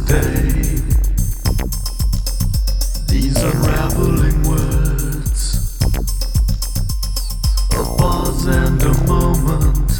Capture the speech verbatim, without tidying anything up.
day. These unraveling words of pause and a